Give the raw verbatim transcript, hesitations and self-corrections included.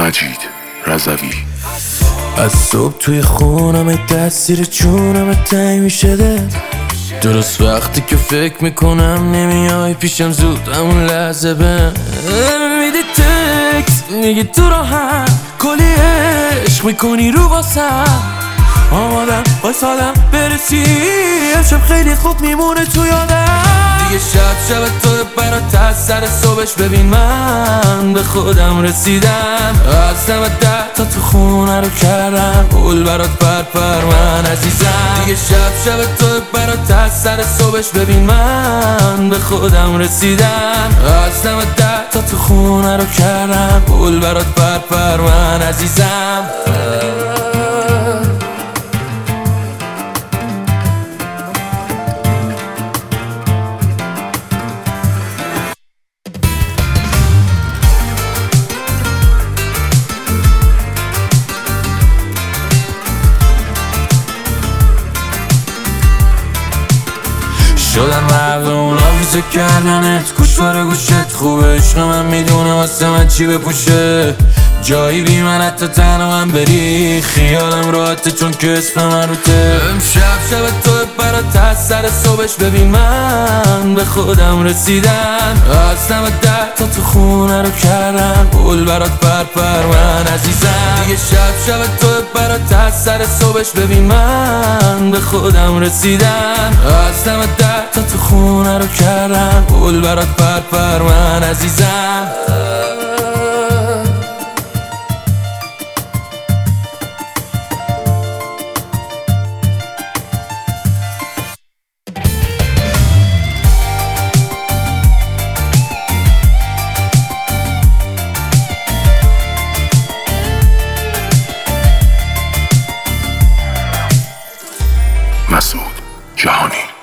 مجید رضوی. از صبح توی خونم تاثیر چونم تنگ میشه دل، درست وقتی که فکر میکنم نمیای پیشم زود همون لحظه به میدی تکس میگی تو راحت کلی عشق میکنی رو واسم، آمادم واسالم برسی امشب خیلی خوب میمونه تو یادم. دیگه شب شب تو برات از سر صبحش ببین من به خودم رسیدم، از دم ده تا تو خونه رو کردم گل برات پر پر من عزیزم. دیگه شب شب تو برات از سر صبحش ببین من به خودم رسیدم، از دم ده تا تو خونه رو کردم گل برات پر پر من عزیزم. شدن مردم اونا میزه کردنت گوشوار گوشت خوبه، عشق من میدونه واسه من چی بپوشه، جایی بی من حتی تنها من بری خیالم راحته چون که اسم من روته. امشب شب تو برات از سر صبحش ببین من به خودم رسیدم، از دم ده تا تو خونه رو کردم گل برات پر پر من عزیزم. دیگه شب شب تو برات از سر صبحش ببین من به خودم رسیدم، از دم ده تا تو خونه رو کردم گل برات پر پر من عزیزم. مسعود جهانی.